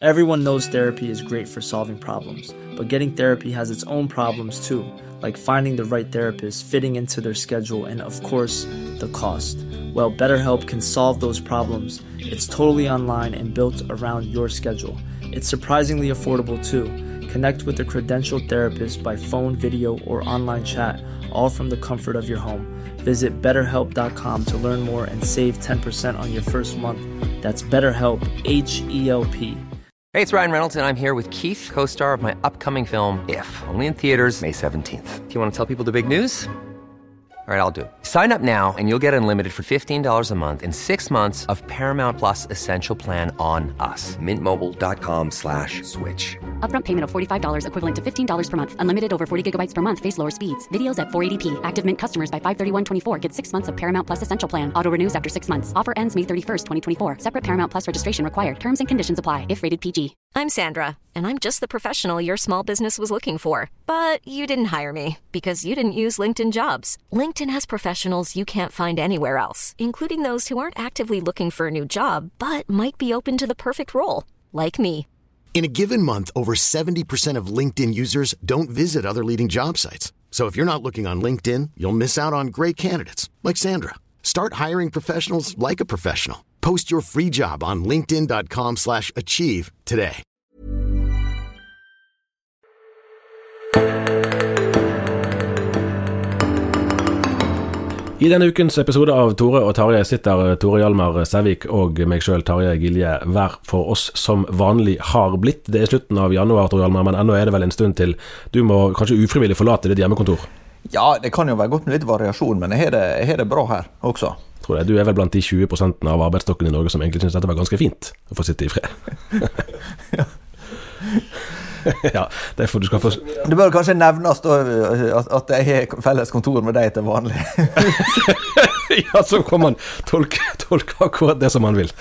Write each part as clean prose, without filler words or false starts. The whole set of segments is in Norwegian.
Everyone knows therapy is great for solving problems, but getting therapy has its own problems too, like finding the right therapist, fitting into their schedule, and of course, the cost. Well, BetterHelp can solve those problems. It's totally online and built around your schedule. It's surprisingly affordable too. Connect with a credentialed therapist by phone, video, or online chat, all from the comfort of your home. Visit BetterHelp.com to learn more and save 10% on your first month. That's BetterHelp, H-E-L-P. Hey, it's Ryan Reynolds, and I'm here with Keith, co-star of my upcoming film, If, only in theaters May 17th. Do you want to tell people the big news? All right, I'll do it. Sign up now and you'll get unlimited for $15 a month and 6 months of Paramount Plus Essential Plan on us. MintMobile.com/switch. Upfront payment of $45 equivalent to $15 per month. Unlimited over 40 gigabytes per month. Face lower speeds. Videos at 480p. Active Mint customers by 531.24 get 6 months of Paramount Plus Essential Plan. Auto renews after 6 months. Offer ends May 31st, 2024. Separate Paramount Plus registration required. Terms and conditions apply if rated PG. I'm Sandra, and I'm just the professional your small business was looking for. But you didn't hire me because you didn't use LinkedIn Jobs. LinkedIn has professionals you can't find anywhere else, including those who aren't actively looking for a new job, but might be open to the perfect role, like me. In a given month, over 70% of LinkedIn users don't visit other leading job sites. So if you're not looking on LinkedIn, you'll miss out on great candidates, like Sandra. Start hiring professionals like a professional. Post your free job on linkedin.com/achieve today. I denne ukens episode av Tore og Tarjei sitter Tore Hjalmar Sævik og meg selv, Tarjei Gilje, hver for oss som vanlig har blitt. Det slutten av januar, Tore Hjalmar, men ennå det vel en stund til. Du må kanskje ufrivillig forlate ditt hjemmekontor? Ja, det kan jo være godt med litt variasjon, men jeg har det bra her også. Tror jeg. Du vel blant de 20% av arbeidsstokken I Norge som egentlig synes dette var ganske fint å få sitte I fred. Ja. Ja, derfor du skal få... Det bør kanskje nevnes at jeg har felles kontor med deg til vanlig. Ja, så kan man tolke akkurat det som man vil.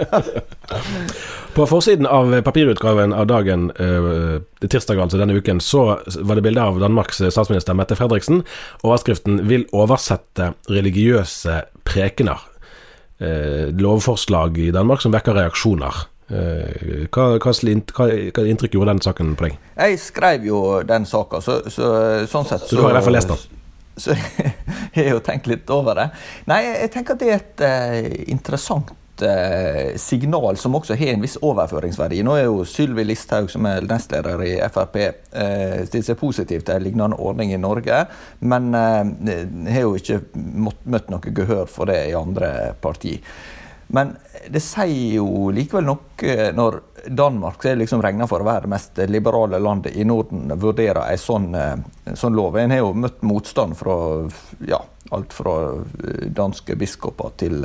På forsiden av papirutgaven av dagen, tirsdag altså denne uken, så var det bilde av Danmarks statsminister Mette Frederiksen. Overskriften vil oversette religiøse prekener. Lovforslag I Danmark som vekker reaksjoner. Hva inntrykk gjorde den saken på deg? Jeg skrev jo den saken, sånn sett så du har I hvert fall lest den? Så jeg har jo tenkt litt over det. Nei, jeg tenker at det et interessant signal som også har en viss overføringsverdi. Nå jo Sylvi Listhaug, som nestleder I FrP, stilt seg positivt til en lignende ordning I Norge, men har jo ikke møtt noe gehør for det I andre partier. Men det sier jo likevel nok når Danmark, som liksom regnet for å være det mest liberale landet I Norden, vurderer en sånn lov. En har jo møtt motstand fra alt fra danske biskoper til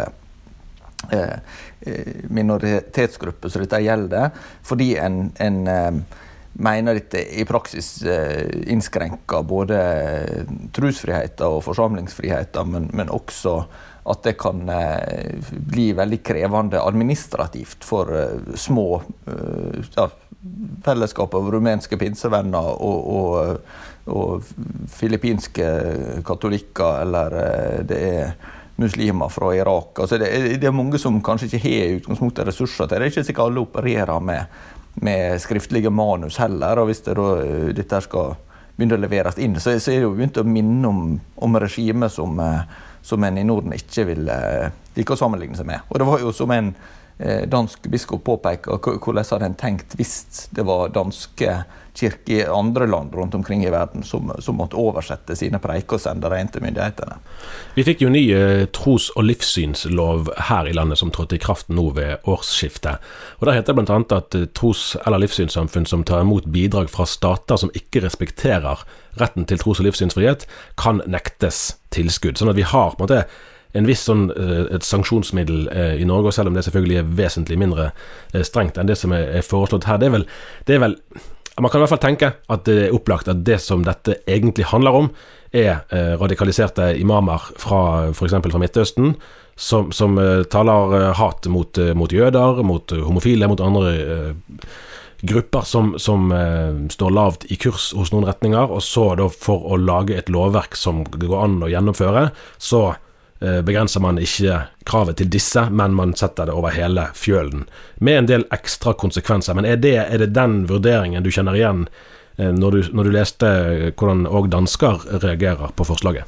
minoritetsgrupper som dette gjelder, fordi en mener dette I praksis innskrenker både trosfriheten og forsamlingsfriheten, men også at det kan bli veldig krevende administrativt for små fellesskap av rumenske pinsevenner og filippinske katolikker, eller det muslimer fra Irak. Altså det mange som kanskje ikke har I utgangspunktet ressurser til. Det ikke sikkert alle opererer med skriftlige manus heller, og hvis dette skal begynne å leveres inn, så det jo begynt å minne om regimet som en I Norden ikke vil like å sammenligne seg med. Og det var jo som en dansk biskop påpeker, hvordan hadde en tenkt hvis det var danske kirker I andre land rundt omkring I verden som måtte oversette sine preik og sende det inn til myndighetene. Vi fikk jo ny tros- og livssynslov her I landet som trådte I kraft nå ved årsskiftet. Og der heter det blant annet at tros- eller livssynssamfunn som tar imot bidrag fra stater som ikke respekterer retten til tros- og livssynsfrihet, kan nektes tilskudd. Sånn at vi har på en måte en viss et sanksjonsmiddel I Norge, selv om det selvfølgelig vesentlig mindre strengt enn det som foreslått her. Det er vel man kan I hvert fall tenke at det opplagt at det som dette egentlig handler om radikaliserte imamer for eksempel fra Midtøsten, som taler hat mot jøder, mot homofile, mot andre grupper som står lavt I kurs hos noen retninger, og så da for å lage et lovverk som det går an å gjennomføre, så begrenser man ikke kravet til disse, men man setter det over hele fjølen, med en del ekstra konsekvenser. Men er det den vurderingen du kjenner igjen når du leste hvordan også dansker reagerer på forslaget?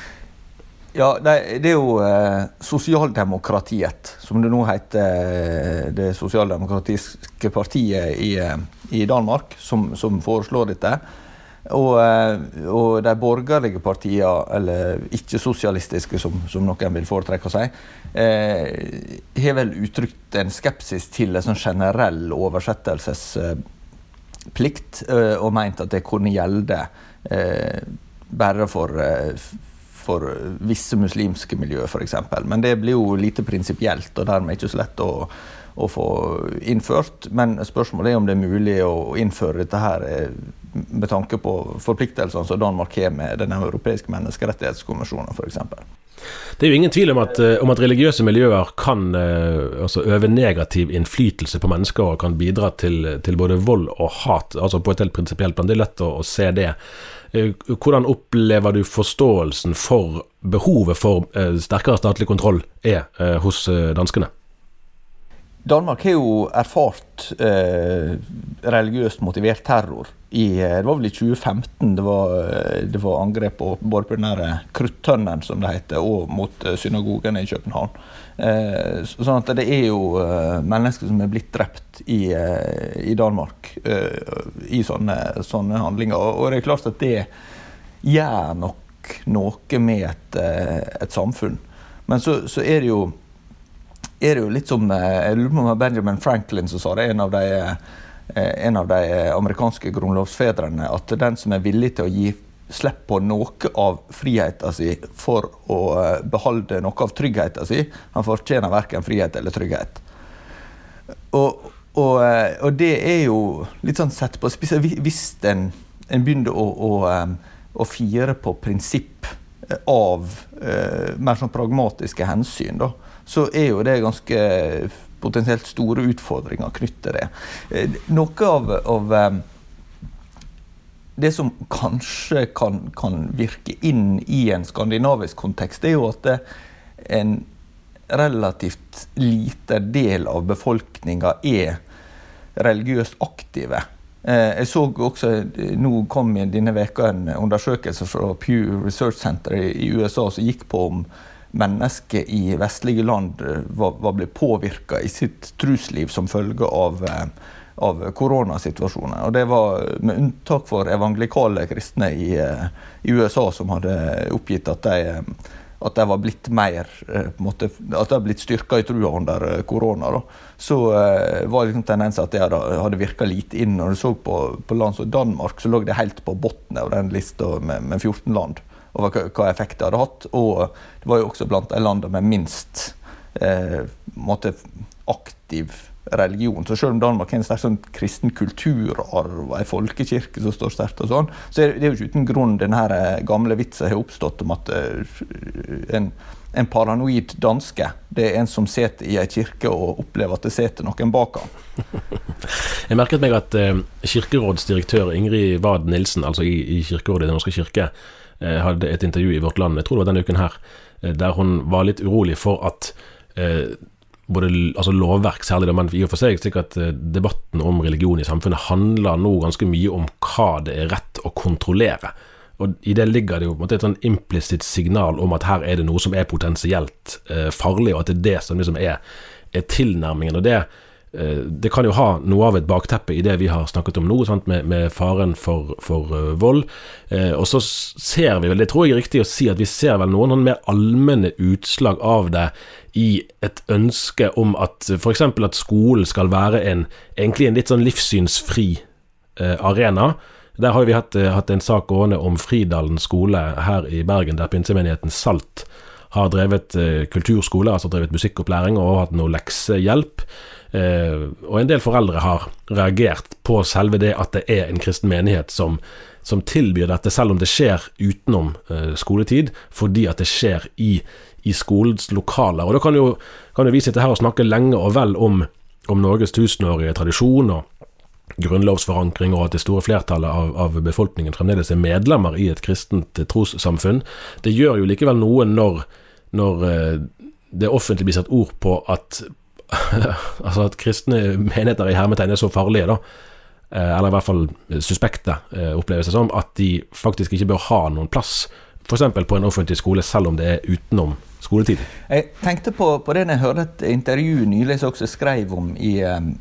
Ja, det jo sosialdemokratiet, som det nå heter, det sosialdemokratiske partiet i Danmark, som foreslår dette. Og de borgerlige partiene, eller ikke-sosialistiske, som noen vil foretrekke å si, har vel uttrykt en skepsis til en sånn generell oversettelsesplikt, og ment at det kunne gjelde bare for visse muslimske miljøer, for eksempel. Men det blir jo lite prinsipielt, og dermed ikke så lett å få innført. Men spørsmålet om det mulig å innføre dette her med tanke på forpliktelsene som Danmark har med den europeiske menneskerettighetskonvensjonen, for eksempel. Det jo ingen tvil om at religiøse miljøer kan øve negativ innflytelse på mennesker og kan bidra til både vold og hat, altså på et helt prinsipielt plan. Det lett å se det. Hvordan opplever du forståelsen for behovet for sterkere statlig kontroll hos danskene? Danmark har jo erfart religiøst motivert terror. Det var vel i 2015 det var angrep på både på den der Krudttønnen, som det heter, og mot synagogen i København. Sånn at det jo mennesker som blitt drept i Danmark i sånne handlinger. Og det klart at det gjør nok noe med et samfunn. Men så det jo litt som, jeg lurer på Benjamin Franklin som sa det, en av de amerikanske grunnlovsfedrene, at den som villig til å gi slipp på noe av friheten sin for å beholde noe av tryggheten sin, han fortjener hverken frihet eller trygghet. Og det jo litt sånn sett på spesielt hvis en begynner å fire på prinsipp av mer sånn pragmatiske hensyn, da, så jo det ganske potensielt store utfordringer knyttet til det. Noe av det som kanskje kan virke inn i en skandinavisk kontekst, det jo at en relativt liten del av befolkningen religiøst aktive. Jeg så også, nå kom i denne veka en undersøkelse fra Pew Research Center i USA som gikk på om mennesker i vestlige land var blitt påvirket i sitt trosliv som følge av koronasituasjonen. Og det var med unntak for evangelikale kristne i USA som hadde oppgitt at de var blitt mer, på en måte, at de hadde blitt styrket i troa under korona. Da. Så var liksom tendens at det hadde virket lite inn. Når du så på land som Danmark, så lå det helt på botten av den lista med 14 land. Og hva effekter hadde hatt, og det var jo også blant de landene med minst aktiv religion. Så selv om Danmark har en sterk sånn kristen kulturarv og en folkekirke som står sterkt og sånn, så det jo ikke uten grunn denne gamle vitsen har oppstått om at en paranoid danske, det en som sitter i en kirke og opplever at det sitter noen bak han. Jeg merket meg at kirkerådsdirektør Ingrid Wad Nielsen, altså i kirkerådet i Den norske kirke, hadde et intervju i Vårt Land, jeg tror det var denne uken her, der hun var litt urolig for at både lovverk særlig, men i og for seg sikkert debatten om religion i samfunnet handler nå ganske mye om hva det rett å kontrollere. Og i det ligger det jo på en måte et sånn implisitt signal om at her det noe som potensielt farlig, og at det det som liksom er tilnærmingen. Og det kan jo ha noe av et bakteppe i det vi har snakket om nå, sant? Med faren for vold. Og så ser vi vel, det tror jeg riktig å si, at vi ser vel noen mer allmenne utslag av det i et ønske om at for eksempel at skolen skal være egentlig en litt sånn livssynsfri arena. Der har vi hatt en sak gående om Fridalen skole her i Bergen, der pinsemenigheten Salt har drevet kulturskole, altså drevet musikkopplæring og hatt noe leksehjelp. Og en del foreldre har reagert på selve det at det en kristen menighet som tilbyr dette, selv om det skjer utenom skoletid, fordi at det skjer i skolens lokaler. Og da kan jo vi sitte her og snakke lenge og vel om Norges tusenårige tradisjon og grunnlovsforankring, og at det store flertallet av befolkningen fremdeles medlemmer i et kristent trossamfunn. Det gjør jo likevel noe når når det offentlig blir satt ord på at altså at kristne menigheter i hermetegn så farlige da, eller i hvert fall suspekte opplevelser som, at de faktisk ikke bør ha noen plass, for eksempel på en offentlig skole, selv om det utenom skoletiden. Jeg tenkte på det når jeg hørte et intervju nylig som også skrev om i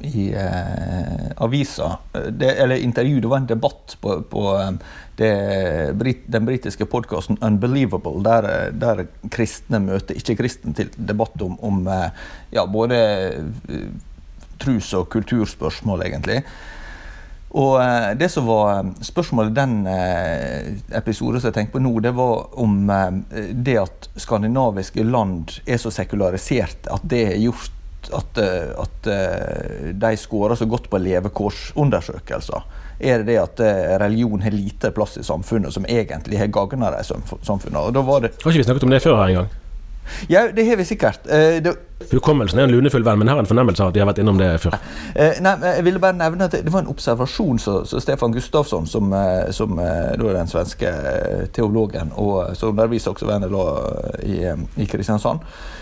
avisa. Eller intervju, det var en debatt på den britiske podcasten Unbelievable, der kristne møter ikke-kristne til debatt om både trus- og kulturspørsmål egentlig. Og det som var spørsmålet i den episoden som jeg tenkte på nå, det var om det at skandinaviske land så sekularisert at det har gjort at de skårer så godt på levekårsundersøkelser. Det at religion har lite plass i samfunnet som egentlig har gagnet de samfunnet. Og da var det... Har ikke vi snakket om det før her en gang? Ja, det har vi sikkert. Hukommelsen en lunefull venn, men har en fornemmelse av at de har vært innom det før. Nei, jeg ville bare nevne at det var en observasjon som Stefan Gustafsson, som den svenske teologen, og som underviser også ved NLA i Kristiansand,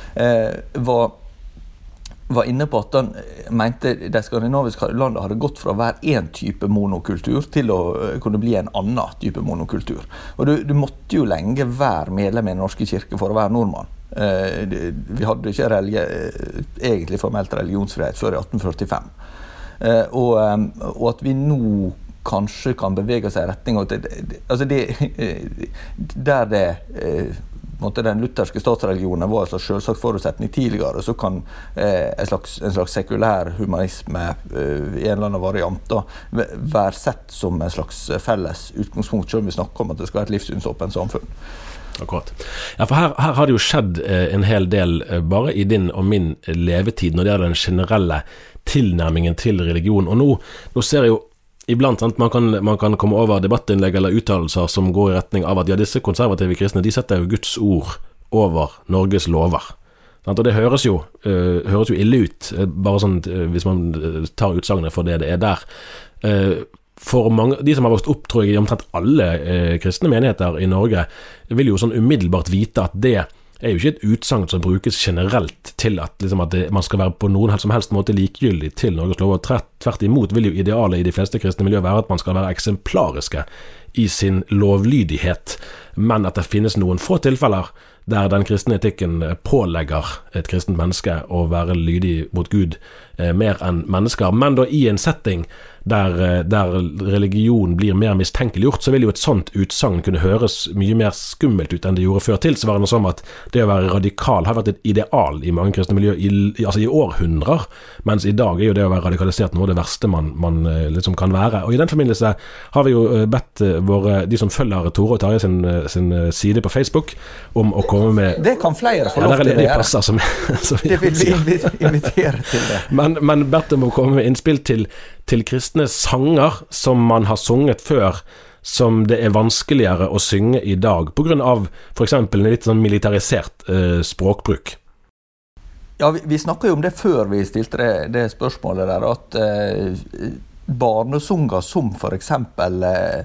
var inne på at han mente de skandinaviske landene hadde gått fra å være en type monokultur til å kunne bli en annen type monokultur. Og du måtte jo lenge være medlem i den norske kirke for å være nordmann. Vi hadde ikke egentlig formelt religionsfrihet før i 1845. Og at vi nå kanskje kan bevege oss i retning av den lutherske statsreligionen var en selvsagt forutsetning tidligere, så kan en slags sekulær humanisme i en eller annen variant da, være sett som en slags felles utgangspunkt, selv om vi snakker om at det skal være et livssynsåpent samfunn. Akkurat. Ja, for her har det jo skjedd en hel del bare i din og min levetid når det er den generelle tilnærmingen til religion. Og nå ser jeg jo iblant man kan komme over debattinnlegg eller uttalelser som går i retning av at disse konservative kristne, de setter jo Guds ord over Norges lover. Og det høres jo ille ut, bare sånn hvis man tar utsagnet for det der. For mange, de som har vokst opp, tror jeg, i omtrent alle kristne menigheter i Norge, vil jo sånn umiddelbart vite at det jo ikke et utsagn som brukes generelt til at, man skal være på noen som helst måte likegyldig til Norges lover. Tvert imot vil jo idealet i de fleste kristne miljøer være at man skal være eksemplariske i sin lovlydighet, men at det finnes noen få tilfeller der den kristne etikken pålegger et kristent menneske å være lydig mot Gud mer enn mennesker, men da i en setting der religion blir mer mistenkeliggjort, så vil jo et sånt utsagn kunne høres mye mer skummelt ut enn det gjorde før. Tilsvarende som at det å være radikal har vært et ideal i mange kristne miljøer i århundrer, mens i dag jo det å være radikalisert noe av det verste man liksom kan være. Og i den forbindelse har vi jo bedt de som følger Tore og Tarje sin side på Facebook om å komme med... Det kan flere få lov til det gjøre. Som det vil vi invitere til det. Men bedt om å komme med innspill til kristne sanger som man har sunget før, som det vanskeligere å synge i dag, på grunn av for eksempel en litt sånn militarisert språkbruk. Ja, vi snakket jo om det før vi stilte det spørsmålet der, at barnesunger som for eksempel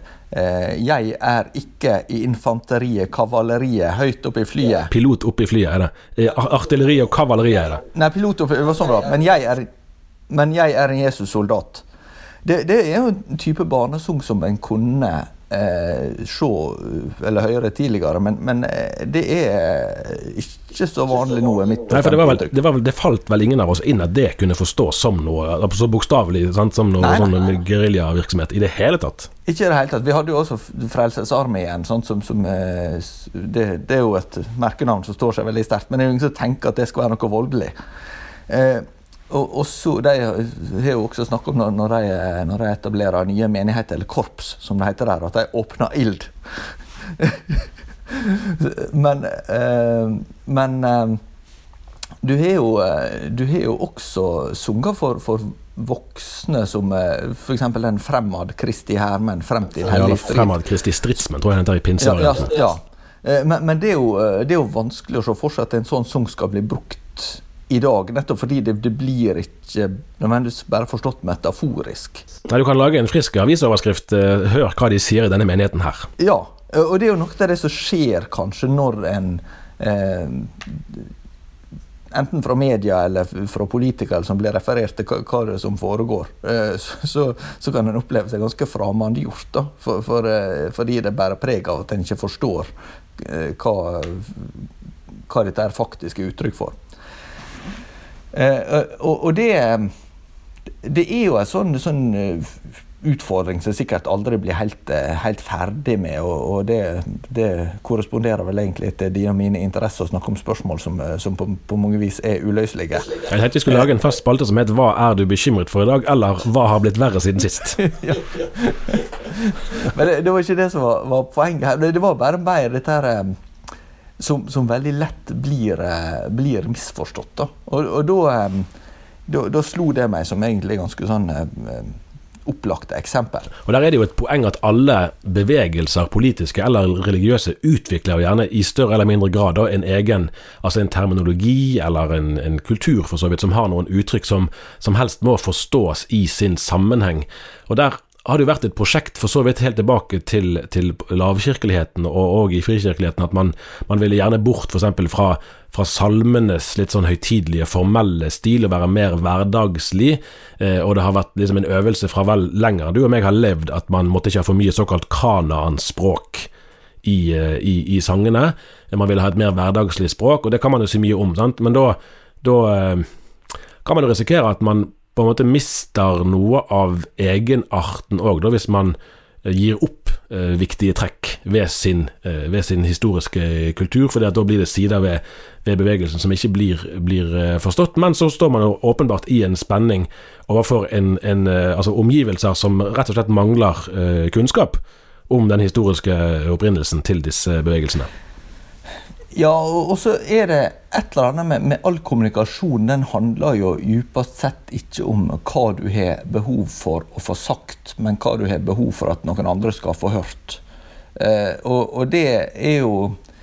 jeg ikke i infanteriet, kavaleriet, høyt oppe i flyet. Pilot oppe i flyet det. Artilleri og kavalleri det. Nei, pilot oppe, det var sånn da. Men jeg er en Jesus soldat. Det jo en type barnesung som en kunne se eller høre tidligere, men det ikke så vanlig nå mitt på. Nei, for det falt vel ingen av oss inn at det kunne forstås som noe, så bokstavelig, som noe sånn guerilla-virksomhet i det hele tatt. Ikke i det hele tatt. Vi hadde jo også Frelsesarmeen, sånn som det jo et merkenavn som står seg veldig sterkt, men det jo ingen som tenker at det skal være noe voldelig. Og så de har jo også snakket om når de etablerer nye menigheter eller korps, som det heter der, at de åpner ild. men du har jo også sunget for voksne som for eksempel den Fremad Kristi Hermen frem til hellig strid. Ja, Fremad Kristi Stridsmenn, tror jeg den heter i pinsevarianten. Ja. Men det er jo vanskelig å se for seg at en sånn sang skal bli brukt i dag, nettopp fordi det blir ikke nødvendigvis bare forstått metaforisk. Nei, du kan lage en frisk avisoverskrift, hør hva de sier i denne menigheten her. Ja, og det er jo noe av det som skjer kanskje når en enten fra media eller fra politikere som blir referert til hva det som foregår, så kan en oppleve seg ganske fremmedgjort da, fordi det bærer preg av at en ikke forstår hva dette faktisk uttrykk for. Og det jo en sånn utfordring som sikkert aldri blir helt ferdig med, og det korresponderer vel egentlig til de og mine interesser å snakke om spørsmål som på mange vis uløselige. Jeg tenkte vi skulle lage en fast spalte som heter «Hva er du bekymret for i dag?» eller «Hva har blitt verre siden sist?» Ja. Men det var ikke det som var poenget her. Det var bare mer dette her som veldig lett blir misforstått da. Og da slo det meg som egentlig ganske sånn opplagte eksempel. Og der det jo et poeng at alle bevegelser, politiske eller religiøse, utvikler jo gjerne i større eller mindre grad da, en egen, altså en terminologi eller en kultur for så vidt, som har noen uttrykk som helst må forstås i sin sammenheng. Og der har det jo vært et prosjekt for så vidt helt tilbake til lavkirkeligheten og i frikirkeligheten, at man ville gjerne bort for eksempel fra salmenes litt sånn høytidelige, formelle stil og være mer hverdagslig, og det har vært liksom en øvelse fra vel lenger. Du og meg har levd at man måtte ikke ha for mye såkalt Kanaan-språk i sangene. Man ville ha et mer hverdagslig språk, og det kan man jo si mye om, sant? Men da kan man jo risikere at man på en måte mister noe av egenarten også, da, hvis man gir opp viktige trekk ved sin historiske kultur, fordi at da blir det sider ved bevegelsen som ikke blir forstått, men så står man jo åpenbart i en spenning overfor altså omgivelser som rett og slett mangler kunnskap om den historiske opprinnelsen til disse bevegelsene. Ja, og så det et eller annet med all kommunikasjon, den handler jo djupest sett ikke om hva du har behov for å få sagt, men hva du har behov for at noen andre skal få hørt. Og det jo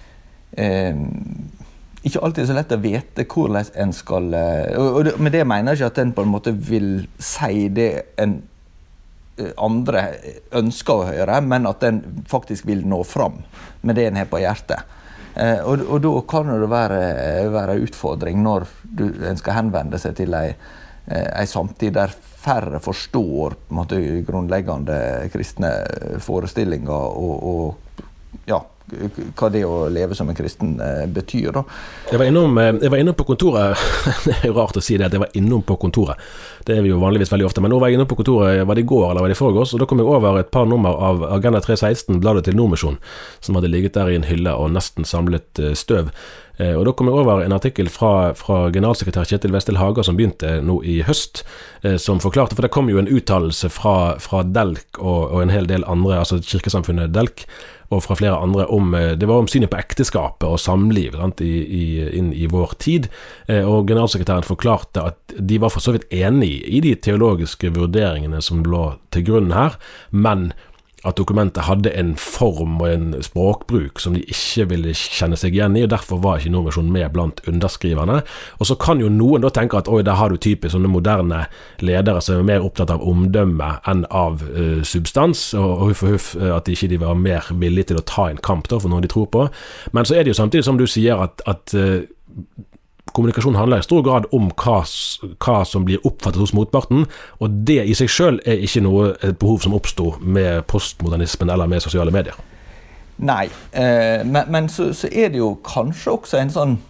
ikke alltid så lett å vite hvordan en skal, og med det mener jeg ikke at en på en måte vil si det en andre ønsker å høre, men at en faktisk vil nå fram med det en har på hjertet. Og da kan det være utfordring når en skal henvende seg til en samtid der færre forstår på en måte, grunnleggende kristne forestillinger og ja, hva det å leve som en kristen betyr da. Jeg var innom på kontoret. Det jo rart å si det, at jeg var innom på kontoret. Det vi jo vanligvis veldig ofte, men nå var jeg innom på kontoret, var det i går eller var det i forgårs, og da kom jeg over et par nummer av Agenda 316, bladet til Nordmisjon, som hadde ligget der i en hylle og nesten samlet støv. Og da kom jeg over en artikkel fra generalsekretær Kjetil Westel Haga som begynte nå i høst, som forklarte, for det kom jo en uttalelse fra Delk og en hel del andre, altså kirkesamfunnet Delk, og fra flere andre det var om synet på ekteskapet og samliv inn i vår tid, og generalsekretæren forklarte at de var for så vidt enige i de teologiske vurderingene som lå til grunn her, men at dokumentet hadde en form og en språkbruk som de ikke ville kjenne seg igjen i, og derfor var ikke Nordmisjon med blant underskriverne. Og så kan jo noen da tenke at der har du typisk sånne moderne ledere som mer opptatt av omdømme enn av substans, og huff at ikke de var mer villige til å ta en kamp da, for noe de tror på. Men så det jo samtidig som du sier at kommunikasjon handler i stor grad om hva som blir oppfattet hos motparten, og det i seg selv ikke et behov som oppstår med postmodernismen eller med sosiale medier. Nei, men så det jo kanskje også en sånn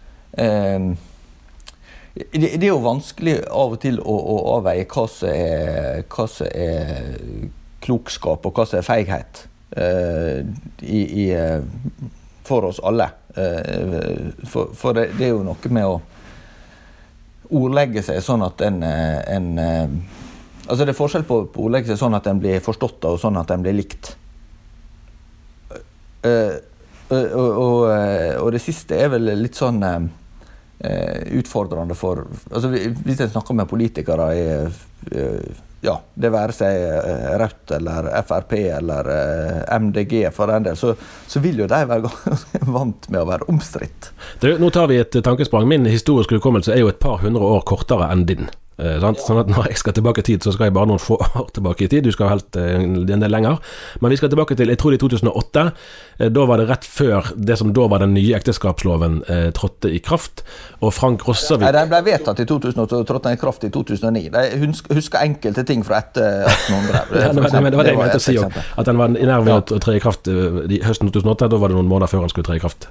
det jo vanskelig av og til å avveie hva som klokskap og hva som feighet for oss alle. For det jo noe med å ordlegge seg sånn at altså det forskjell på å ordlegge seg sånn at den blir forstått og sånn at den blir likt. Og det siste vel litt sånn utfordrende for, altså hvis jeg snakker med politikere ja, det være seg Rødt eller FRP eller MDG for den del, så vil jo de være vant med å være omstridt. Nå tar vi et tankesprang. Min historiske hukommelse jo et par hundre år kortere enn din. Sånn at når jeg skal tilbake i tid, så skal jeg bare noen få år tilbake i tid. Du skal helt en del lenger. Men vi skal tilbake til, jeg tror det i 2008. Da var det rett før det som da var den nye ekteskapsloven trådte i kraft. Og Frank Rossavik... Den ble vedtatt i 2008 og trådte i kraft i 2009. Jeg husker enkelte ting fra etter 1800. Det var det jeg mente å si også, at den var nær ved å tre i kraft i høsten 2008. Da var det noen måneder før han skulle tre i kraft.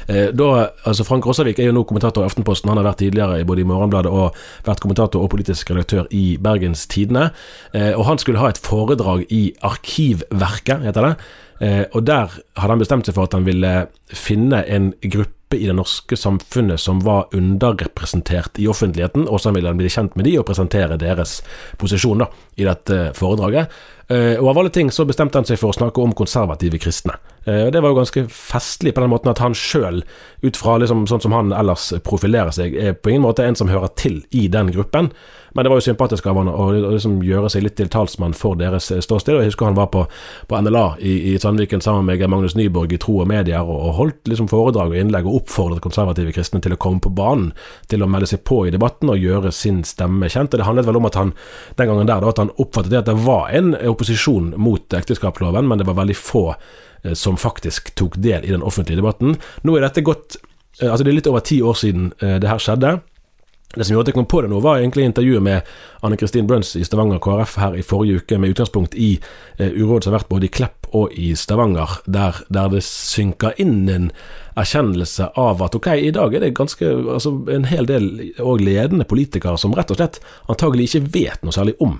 Frank Rossavik er jo nå kommentator i Aftenposten. Han har vært tidligere både i Morgenbladet og vært kommentator og politisk redaktør i Bergens Tidende, og han skulle ha et foredrag i Arkivverket, heter det, og der hadde han bestemt seg for at han ville finne en gruppe i det norske samfunnet som var underrepresentert i offentligheten, og så ville han bli kjent med de og presentere deres posisjon da, i dette foredraget. Og av alle ting så bestemte han seg for å snakke om konservative kristne. Og det var jo ganske festlig på den måten at han selv, ut fra liksom, sånn som han ellers profilerer seg, er på ingen måte en som hører til i den gruppen. Men det var jo sympatisk av han å liksom gjøre seg litt til talsmann for deres ståsted. Og jeg husker han var på NLA i Sandviken sammen med Magnus Nyborg i Tro og Medier og holdt liksom foredrag og innlegg og oppfordret konservative kristne til å komme på banen, til å melde seg på i debatten og gjøre sin stemme kjent. Og det handlet vel om at han den gangen der, at han oppfattet det at det var en opposisjon mot ekteskapsloven, men det var veldig få som faktisk tok del i den offentlige debatten. Nå er dette gått, det er litt over 10 år siden det her skjedde. Det som gjorde at jeg kom på det nå var egentlig intervjuet med Anne-Kristin Brøns i Stavanger KrF her i forrige uke, med utgangspunkt i uråd som har vært både i Klepp og i Stavanger, der det synker inn en erkjennelse av at ok, i dag er det ganske, en hel del og ledende politikere som rett og slett antagelig ikke vet noe særlig om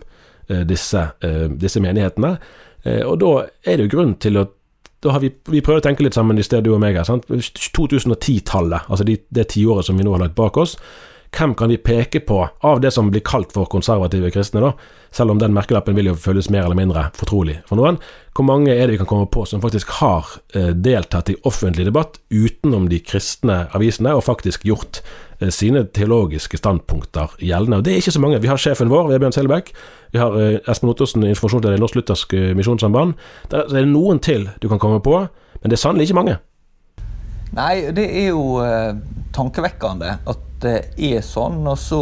disse menighetene, og da er det jo grunn til å da har vi prøvd å tenke litt sammen i stedet du og meg her, sant? 2010-tallet, altså det 10 året som vi nå har lagt bak oss. Hvem kan vi peke på av det som blir kalt for konservative kristne da? Selv om den merkelappen vil jo føles mer eller mindre fortrolig for noen. Hvor mange er det vi kan komme på som faktisk har deltatt i offentlig debatt utenom de kristne avisene og faktisk gjort sine teologiske standpunkter gjeldende? Og det er ikke så mange. Vi har sjefen vår, Vebjørn Selbekk. Vi har Espen Ottosen, informasjonsleder i Norsk Luthersk Misjonssamband. Der er det noen til du kan komme på, men det er sannelig ikke mange. Nei, det er jo tankevekkende at det er sånn, og så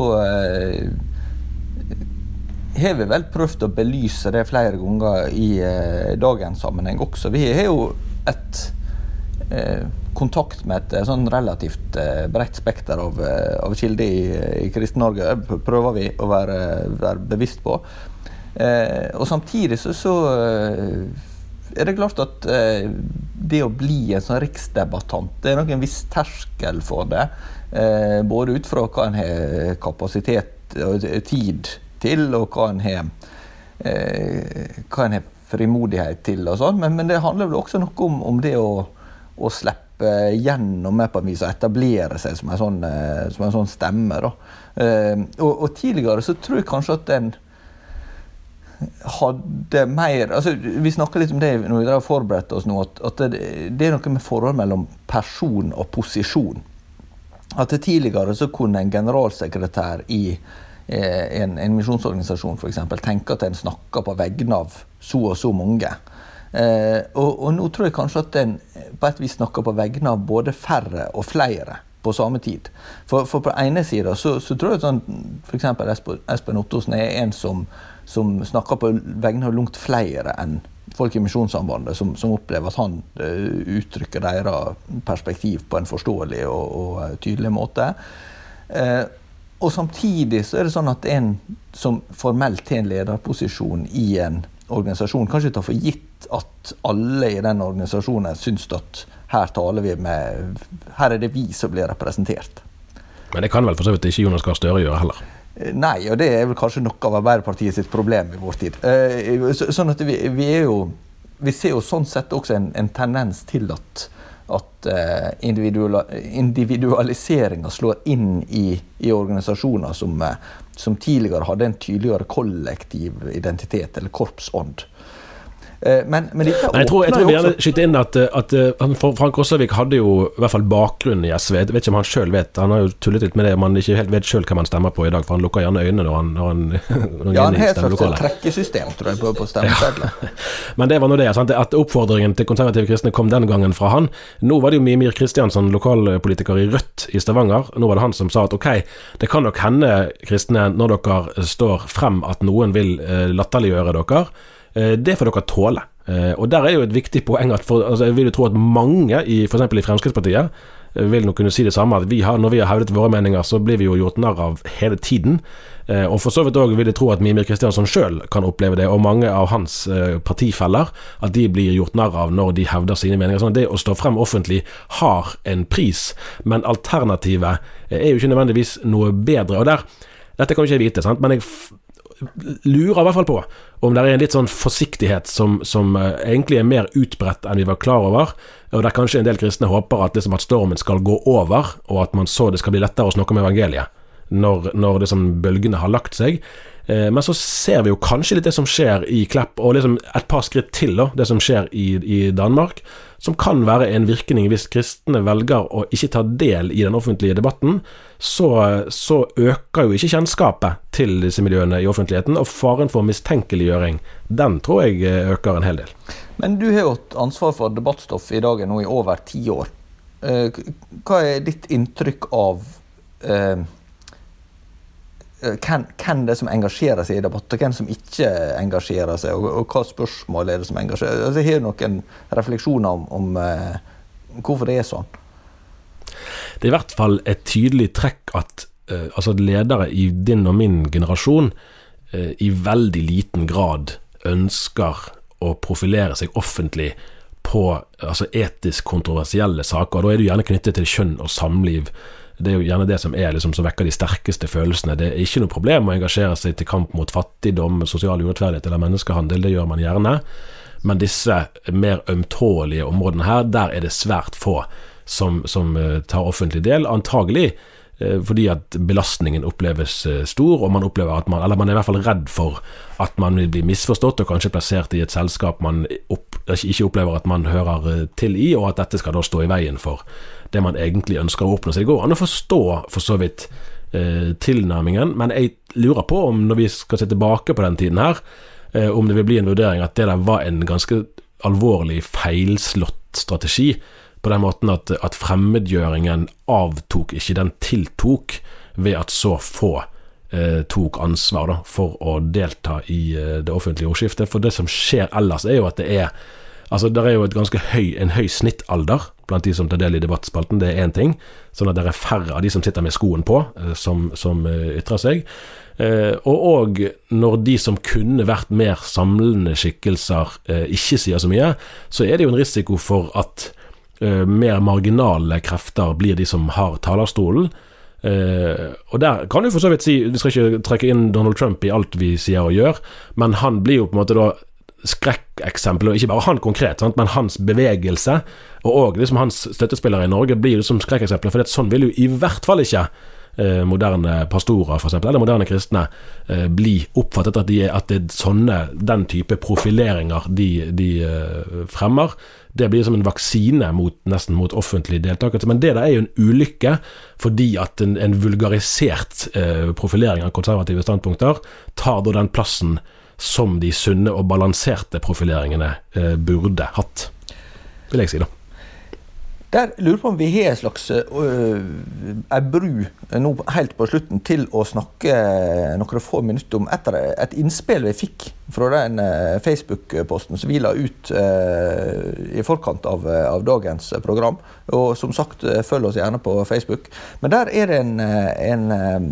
har vi vel prøvd å belyse det flere ganger i dagens sammenheng også. Vi har jo et kontakt med et sånn relativt bredt spekter av kilder i Kristen-Norge, prøver vi å være bevisst på. Og samtidig så er det klart at det å bli en sånn riksdebattant, det er nok en viss terskel for det, både ut fra hva en har kapasitet og tid til, og hva en har frimodighet til og sånn, men det handler vel også noe om det å slippe gjennom med på en vis og etablere seg som en sånn stemme da. Og tidligere så tror jeg kanskje at den hadde mer, vi snakker litt om det når vi har forberedt oss nå, at det er noe med forhold mellom person og posisjon. At tidligere så kunne en generalsekretær i en misjonsorganisasjon for eksempel tenke at en snakker på vegne av så og så mange. Og nå tror jeg kanskje at en på et vis snakker på vegne av både færre og flere på samme tid. For på ene siden så tror jeg sånn, for eksempel Espen Ottosen er en som snakker på vegne av langt flere enn folk i Misjonssambandet, som opplever at han uttrykker deres perspektiv på en forståelig og tydelig måte. Og samtidig så er det sånn at en som formelt til en lederposisjon i en organisasjon kanskje tar for gitt at alle i den organisasjonen synes at her er det vi som blir representert. Men det kan vel for så vidt ikke Jonas Gahr Støre gjøre heller? Nei, og det er vel kanskje noe av Arbeiderpartiet sitt problem i vår tid. Sånn at vi ser jo sånn sett også en tendens til at individualiseringen slår inn i organisasjoner som tidligere hadde en tydeligere kollektiv identitet eller korpsånd. Men jeg tror vi gjerne skyter inn at Frank Rossavik hadde jo I hvert fall bakgrunn I SV. Jeg vet ikke om han selv vet, han har jo tullet litt med det, man ikke helt vet selv hva man stemmer på I dag, for han lukker gjerne øynene når han han har et slags trekkesystem, tror jeg, på stemmesedler. Men det var nå det, sant? At oppfordringen til konservative kristne kom den gangen fra han. Nå var det jo Mimir Kristiansson, lokalpolitiker I Rødt I Stavanger, nå var det han som sa at ok, det kan nok hende kristne når dere står frem at noen vil latterliggjøre dere, det får dere tåle. Og der jo et viktig poeng at jeg vil jo tro at mange for eksempel I Fremskrittspartiet vil nok kunne si det samme, at når vi har hevdet våre meninger, så blir vi jo gjort narr av hele tiden. Og for så vidt også vil jeg tro at Mimir Kristiansson selv kan oppleve det, og mange av hans partifeller, at de blir gjort narr av når de hevder sine meninger. Sånn at det å stå frem offentlig har en pris, men alternativet jo ikke nødvendigvis noe bedre. Og dette kan jo ikke jeg vite, sant? Men jeg lurer I hvert fall på om det en litt sånn forsiktighet som egentlig mer utbredt enn vi var klar over, og der kanskje en del kristne håper at stormen skal gå over, og at man så det skal bli lettere å snakke om evangeliet når liksom bølgene har lagt seg. Men så ser vi jo kanskje litt det som skjer I Klepp, og liksom et par skritt til da, det som skjer I Danmark, som kan være en virkning hvis kristne velger å ikke ta del I den offentlige debatten, så øker jo ikke kjennskapet til disse miljøene I offentligheten, og faren for mistenkeliggjøring, den tror jeg øker en hel del. Men du har jo et ansvar for debattstoff I dag nå I over 10 år. Hva ditt inntrykk av hvem det som engasjerer seg I debatter, hvem som ikke engasjerer seg, og hva spørsmål det som engasjerer? Altså, jeg har noen refleksjoner om hvorfor det sånn. Det I hvert fall et tydelig trekk at ledere I din og min generasjon I veldig liten grad ønsker å profilere seg offentlig på etisk kontroversielle saker, og da det gjerne knyttet til kjønn og samliv. Det jo gjerne det som liksom, som vekker de sterkeste følelsene. Det ikke noe problem å engasjere seg til kamp mot fattigdom, sosial urettferdighet eller menneskehandel, det gjør man gjerne. Men disse mer ømtålige områdene her, der det svært få som tar offentlig del, antagelig fordi at belastningen oppleves stor, og man opplever at man I hvert fall redd for at man vil bli misforstått og kanskje plassert I et selskap man ikke opplever at man hører til I, og at dette skal da stå I veien for det man egentlig ønsker å oppnå. Så det går an å forstå for så vidt tilnærmingen, men jeg lurer på om når vi skal se tilbake på den tiden her, om det vil bli en vurdering at det der var en ganske alvorlig feilslått strategi, på den måten at fremmedgjøringen avtok ikke, den tiltok ved at så få tok ansvar da, for å delta I det offentlige ordskiftet. For det som skjer ellers jo at det der jo en høy snittalder blant de som tar del I debattspalten, det en ting, sånn at det færre av de som sitter med skoen på, som ytrer seg. Og når de som kunne vært mer samlende skikkelser ikke sier så mye, så det jo en risiko for at mer marginale krefter blir de som har talerstolen. Og der kan du for så vidt si, vi skal ikke trekke inn Donald Trump I alt vi sier og gjør, men han blir jo på en måte da skrekkeksempel, og ikke bare han konkret, sant? Men hans bevegelse, og liksom hans støttespillere I Norge blir jo som skrekkeksempler, for sånn vil jo I hvert fall ikke moderne pastorer for eksempel, eller moderne kristne bli oppfattet at det den type profileringer de fremmer, det blir som en vaksine nesten mot offentlig deltakelse, men det jo en ulykke fordi at en vulgarisert profilering av konservative standpunkter tar da den plassen som de sunne og balanserte profileringene burde hatt, vil jeg si da. Der lurer på om vi har en slags bru nå helt på slutten til å snakke noen få minutter om et innspill vi fikk fra den Facebook-posten som vi la ut I forkant av dagens program, og som sagt følg oss gjerne på Facebook. Men der det en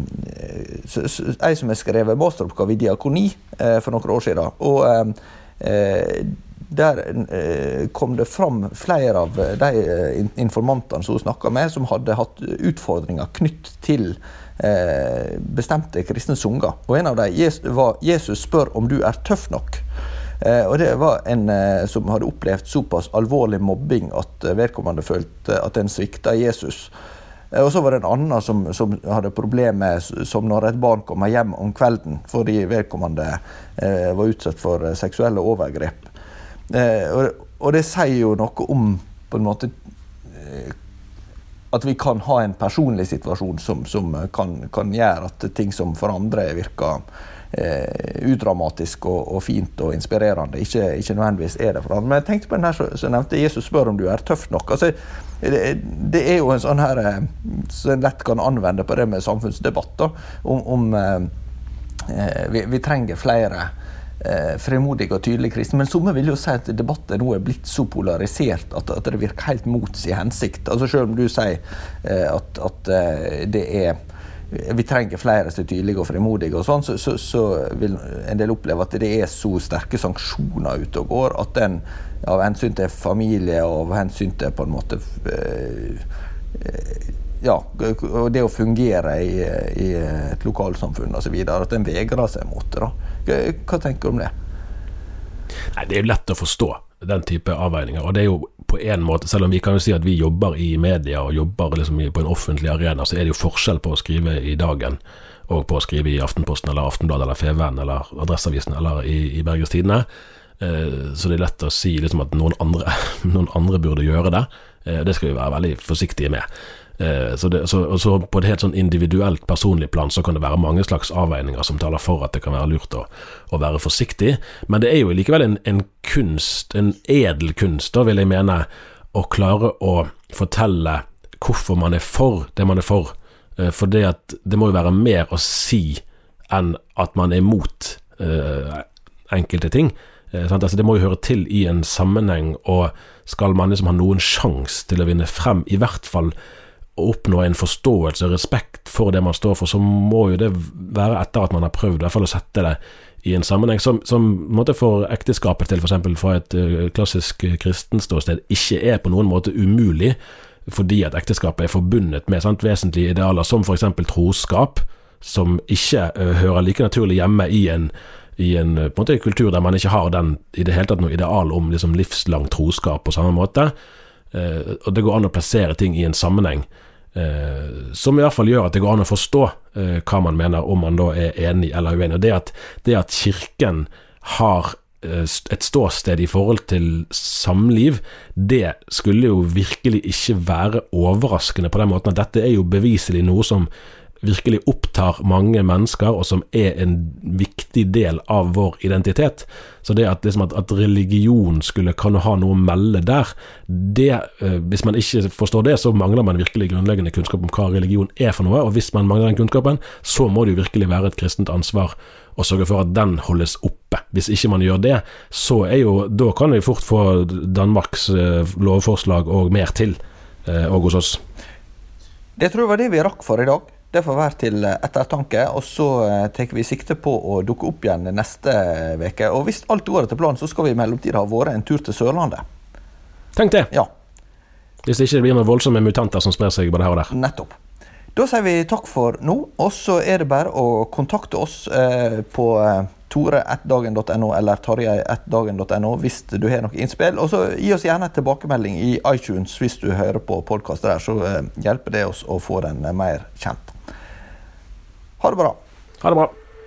som skrevet masteroppgave I diakoni for noen år siden, og der kom det fram flere av de informantene som hun snakket med, som hadde hatt utfordringer knytt til bestemte kristne sanger. Og en av dem var Jesus spør om du tøff nok. Og det var en som hadde opplevd såpass alvorlig mobbing at vedkommende følte at den sviktet Jesus. Og så var det en annen som hadde problemer som når et barn kommer hjem om kvelden fordi vedkommende var utsatt for seksuelle overgrep. Og det sier jo noe om på en måte at vi kan ha en personlig situasjon som kan gjøre at ting som for andre virker udramatisk og fint og inspirerende, ikke nødvendigvis det for andre. Men jeg tenkte på den her som nevnte, Jesus spør om du tøff nok. Altså, det jo en sånn her som lett kan anvende på det med samfunnsdebatt da, om vi trenger flere fremodige og tydelige kristne, men somme vil jo si at debatten nå blitt så polarisert at det virker helt mot sin hensikt. Altså selv om du sier at det vi trenger flere så tydelige og fremodige og sånn, så vil en del oppleve at det så sterke sanksjoner ute og går, at den av hensyn til familie og av hensyn til på en måte og det å fungere i et lokalsamfunn og så videre, at den vegrer seg mot det da. Hva tenker du om det? Nei, det jo lett å forstå den type avveininger, og det jo på en måte, selv om vi kan jo si at vi jobber i media og jobber liksom på en offentlig arena, så det jo forskjell på å skrive i Dagen og på å skrive i Aftenposten eller Aftenbladet eller Feven eller Adresseavisen eller i Bergens Tidende. Så det lett å si liksom at noen andre burde gjøre det. Det skal vi være veldig forsiktige med. Så på et helt sånn individuelt personlig plan så kan det være mange slags avveininger som taler for at det kan være lurt å være forsiktig, men det jo likevel en kunst, en edel kunst da vil jeg mene, å klare å fortelle hvorfor man for det man for det at det må jo være mer å si enn at man imot enkelte ting. Altså det må jo høre til i en sammenheng, og skal man liksom ha noen sjans til å vinne frem, i hvert fall å oppnå en forståelse og respekt for det man står for, så må jo det være etter at man har prøvd, i hvert fall å sette det i en sammenheng som måte for ekteskapet til, for eksempel fra et klassisk kristenståsted, ikke på noen måte umulig, fordi at ekteskapet forbundet med vesentlige idealer, som for eksempel troskap, som ikke hører like naturlig hjemme i en på en måte kultur der man ikke har den i det hele tatt noe ideal om liksom livslang troskap på samme måte, og det går an å plassere ting i en sammenheng som i hvert fall gjør at det går an å forstå hva man mener, om man da enig eller uenig. Og det at kirken har et ståsted i forhold til samliv, det skulle jo virkelig ikke være overraskende på den måten at dette jo beviselig noe som virkelig opptar mange mennesker, og som en viktig del av vår identitet. Så det at, liksom at religion kan ha noe å melde der, hvis man ikke forstår det, så mangler man virkelig grunnleggende kunnskap om hva religion for noe, og hvis man mangler den kunnskapen, så må det jo virkelig være et kristent ansvar å sørge for at den holdes oppe. Hvis ikke man gjør det, så da kan vi fort få Danmarks lovforslag og mer til, og hos oss. Det tror jeg var det vi rakk for i dag. Det får være til ettertanke, og så tar vi sikte på å dukke opp igjen neste veke. Og hvis alt går etter planen, så skal vi i mellomtiden ha vært en tur til Sørlandet. Tenk det. Ja. Hvis ikke det blir noen voldsomme mutanter som sprer seg både her og der. Nettopp. Da sier vi takk for nå, og så det bare å kontakte oss på tore@dagen.no eller tarjei@dagen.no hvis du har noe innspill, og så gi oss gjerne tilbakemelding i iTunes hvis du hører på podcast der, så hjelper det oss å få den mer kjent. Ha det bra. Ha det bra.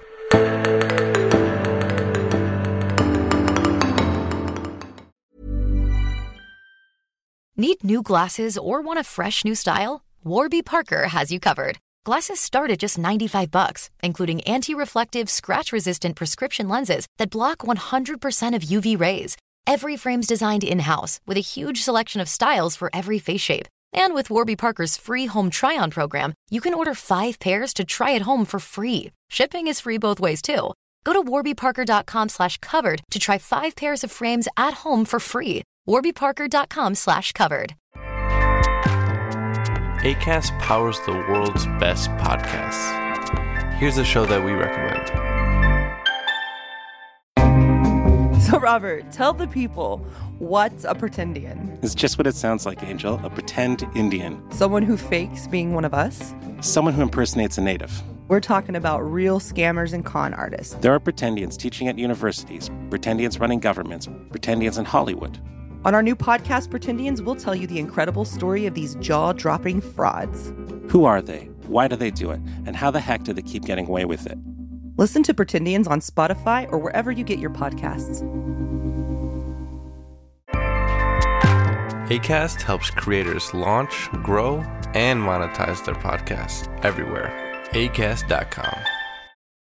Need new glasses or want a fresh new style? Warby Parker has you covered. Glasses start at just $95, including anti-reflective, scratch-resistant prescription lenses that block 100% of UV rays. Every frame's designed in-house with a huge selection of styles for every face shape. And with Warby Parker's free home try-on program, you can order 5 pairs to try at home for free. Shipping is free both ways, too. Go to warbyparker.com/covered to try 5 pairs of frames at home for free. warbyparker.com/covered. Acast powers the world's best podcasts. Here's a show that we recommend. So, Robert, tell the people, what's a pretendian? It's just what it sounds like, Angel. A pretend Indian. Someone who fakes being one of us? Someone who impersonates a native. We're talking about real scammers and con artists. There are pretendians teaching at universities, pretendians running governments, pretendians in Hollywood. On our new podcast, Pretendians, we'll tell you the incredible story of these jaw-dropping frauds. Who are they? Why do they do it? And how the heck do they keep getting away with it? Listen to Pretendians on Spotify or wherever you get your podcasts. Acast helps creators launch, grow, and monetize their podcasts everywhere. Acast.com.